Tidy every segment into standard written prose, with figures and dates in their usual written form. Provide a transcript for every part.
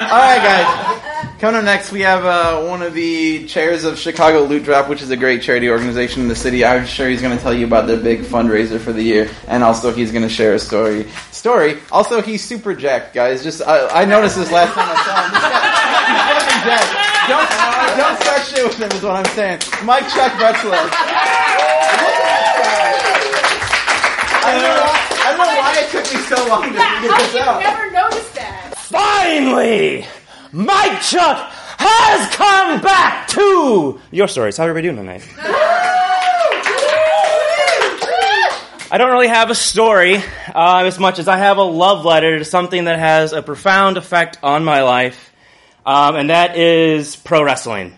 right, guys. Coming up next, we have one of the chairs of Chicago Loot Drop, which is a great charity organization in the city. I'm sure he's going to tell you about their big fundraiser for the year, and also he's going to share a story. Also, he's super jacked, guys. I noticed this last time I saw him. He's fucking jacked. Don't start shit with him, is what I'm saying. Mike Chuck Bretzler. I don't know why it took me so long to figure this out. How did you never notice that? Finally, Mike Chuck has come back to your stories. How's everybody doing tonight? I don't really have a story as much as I have a love letter to something that has a profound effect on my life, and that is pro wrestling.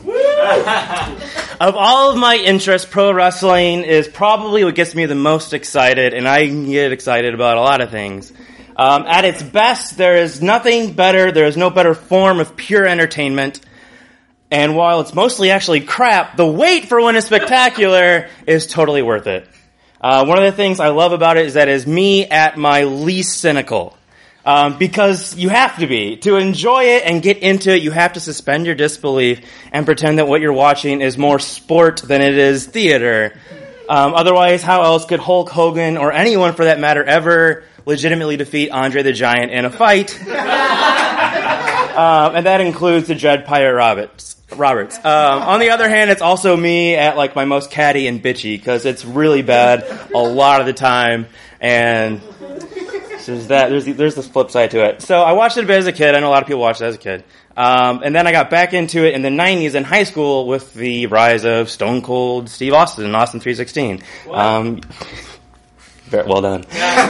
Of all of my interests, pro wrestling is probably what gets me the most excited, and I get excited about a lot of things. At its best, there is nothing better, there is no better form of pure entertainment, and while it's mostly actually crap, the wait for when it's spectacular is totally worth it. One of the things I love about it is that it is me at my least cynical. Because you have to be. To enjoy it and get into it, you have to suspend your disbelief and pretend that what you're watching is more sport than it is theater. Otherwise, how else could Hulk Hogan, or anyone for that matter, ever legitimately defeat Andre the Giant in a fight? And that includes the Dread Pirate Roberts. On the other hand, it's also me at like my most catty and bitchy, because it's really bad a lot of the time, and there's this flip side to it. So I watched it a bit as a kid. I know a lot of people watched it as a kid. And then I got back into it in the 90s in high school with the rise of Stone Cold Steve Austin in Austin 316. Very well done.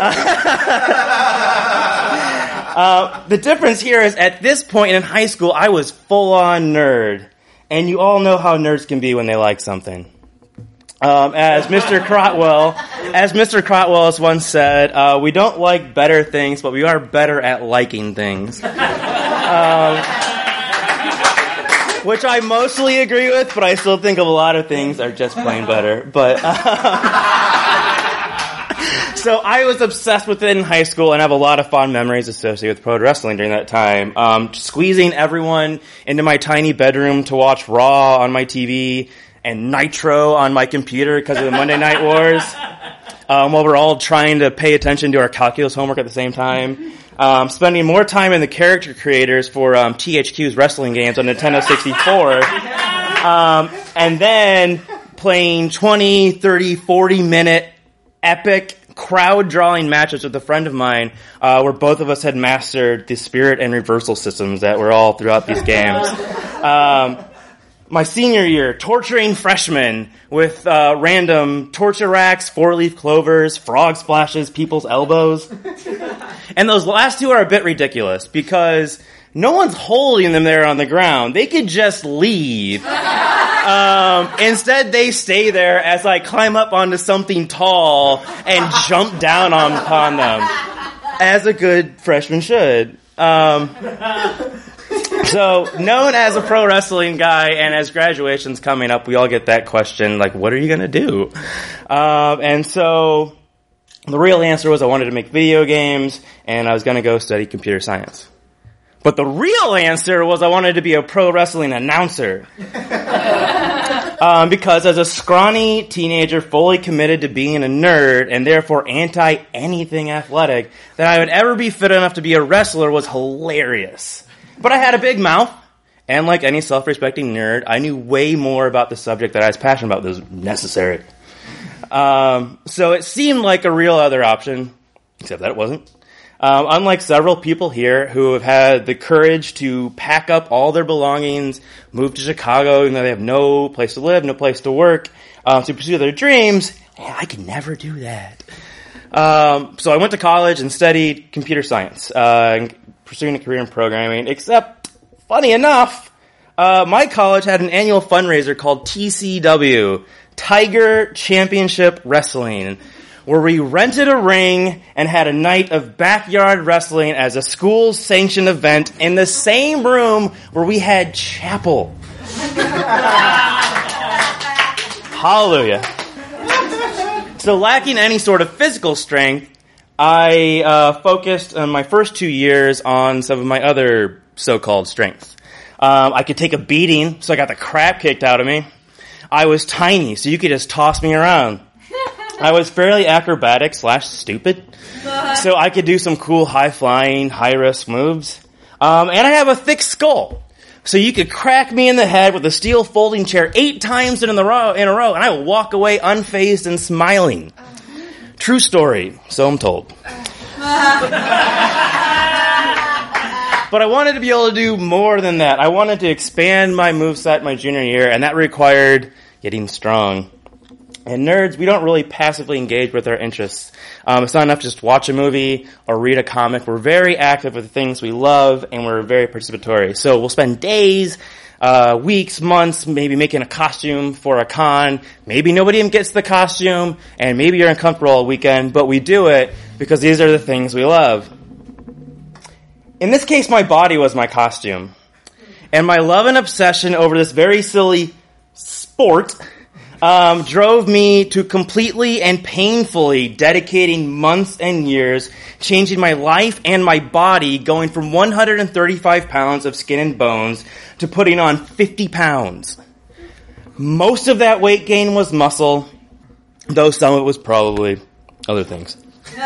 The difference here is at this point in high school, I was full-on nerd. And you all know how nerds can be when they like something. As Mr. Crotwell has once said, we don't like better things, but we are better at liking things. Which I mostly agree with, but I still think of a lot of things are just plain better. But so I was obsessed with it in high school and have a lot of fond memories associated with pro wrestling during that time. Squeezing everyone into my tiny bedroom to watch Raw on my TV and Nitro on my computer because of the Monday Night Wars, while we're all trying to pay attention to our calculus homework at the same time. Spending more time in the character creators for THQ's wrestling games on Nintendo 64. And then playing 20, 30, 40-minute epic crowd-drawing matches with a friend of mine where both of us had mastered the spirit and reversal systems that were all throughout these games. My senior year, torturing freshmen with random torture racks, four-leaf clovers, frog splashes, people's elbows. And those last two are a bit ridiculous because no one's holding them there on the ground. They could just leave. Instead, they stay there as I climb up onto something tall and jump down upon them, as a good freshman should. So, known as a pro wrestling guy, and as graduation's coming up, we all get that question, like, what are you gonna do? And so, the real answer was I wanted to make video games, and I was gonna go study computer science. But the real answer was I wanted to be a pro wrestling announcer. Because as a scrawny teenager fully committed to being a nerd, and therefore anti-anything athletic, that I would ever be fit enough to be a wrestler was hilarious. But I had a big mouth, and like any self-respecting nerd, I knew way more about the subject that I was passionate about that was necessary. So it seemed like a real other option, except that it wasn't. Unlike several people here who have had the courage to pack up all their belongings, move to Chicago, even though they have no place to live, no place to work, to pursue their dreams, I could never do that. So I went to college and studied computer science, pursuing a career in programming, except, funny enough, my college had an annual fundraiser called TCW, Tiger Championship Wrestling, where we rented a ring and had a night of backyard wrestling as a school-sanctioned event in the same room where we had chapel. Hallelujah. So lacking any sort of physical strength, I focused on my first 2 years on some of my other so-called strengths. I could take a beating, so I got the crap kicked out of me. I was tiny, so you could just toss me around. I was fairly acrobatic / stupid, so I could do some cool high-flying, high-risk moves. And I have a thick skull, so you could crack me in the head with a steel folding chair 8 times in a row, and I will walk away unfazed and smiling. True story, so I'm told. But I wanted to be able to do more than that. I wanted to expand my moveset my junior year, and that required getting strong. And nerds, we don't really passively engage with our interests. It's not enough to just watch a movie or read a comic. We're very active with the things we love, and we're very participatory. So we'll spend days, weeks, months, maybe making a costume for a con. Maybe nobody even gets the costume, and maybe you're uncomfortable all weekend, but we do it because these are the things we love. In this case, my body was my costume. And my love and obsession over this very silly sport drove me to completely and painfully dedicating months and years, changing my life and my body, going from 135 pounds of skin and bones to putting on 50 pounds. Most of that weight gain was muscle, though some of it was probably other things.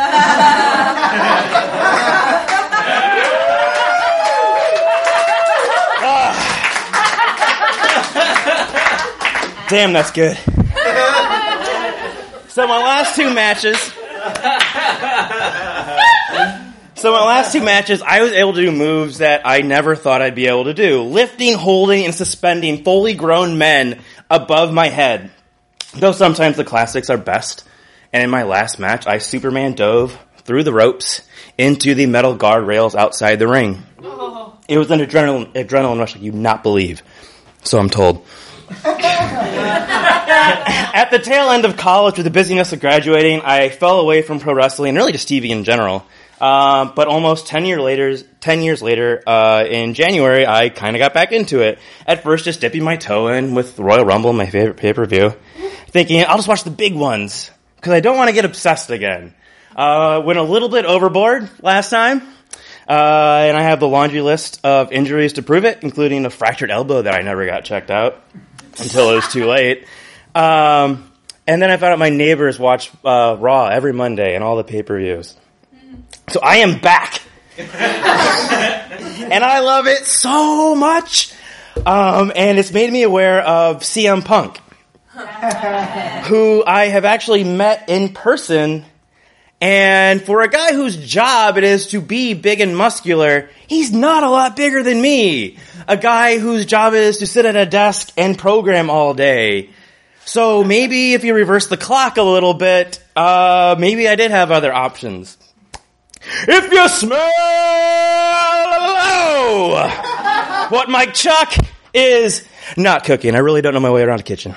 Damn, that's good. So my last two matches, I was able to do moves that I never thought I'd be able to do. Lifting, holding, and suspending fully grown men above my head. Though sometimes the classics are best. And in my last match, I Superman dove through the ropes into the metal guardrails outside the ring. It was an adrenaline rush like you'd not believe. So I'm told. At the tail end of college, with the busyness of graduating, I fell away from pro wrestling and really just TV in general. But almost 10 years later, in January, I kind of got back into it. At first, just dipping my toe in with Royal Rumble, my favorite pay-per-view, thinking I'll just watch the big ones because I don't want to get obsessed again. Went a little bit overboard last time. And I have the laundry list of injuries to prove it, including a fractured elbow that I never got checked out until it was too late. And then I found out my neighbors watch Raw every Monday and all the pay-per-views. So I am back. And I love it so much. And it's made me aware of CM Punk, who I have actually met in person. And for a guy whose job it is to be big and muscular, he's not a lot bigger than me. A guy whose job it is to sit at a desk and program all day. So maybe if you reverse the clock a little bit, maybe I did have other options. If you smell what Mike Chuck is not cooking. I really don't know my way around a kitchen.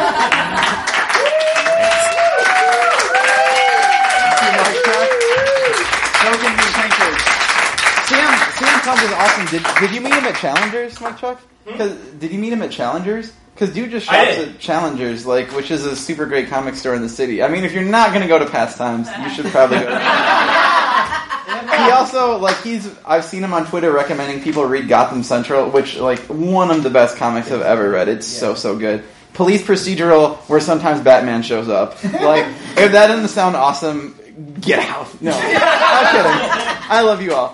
CM Punk is awesome. Did you meet him at Challengers, Mike Chuck? Did you meet him at Challengers? Because dude just shops at Challengers, which is a super great comic store in the city. I mean, if you're not going to go to Pastimes, you should probably go to He also, I've seen him on Twitter recommending people read Gotham Central, which, one of the best comics I've ever read. It's so good. Police procedural, where sometimes Batman shows up. If that doesn't sound awesome, get out. No, I'm kidding. I love you all.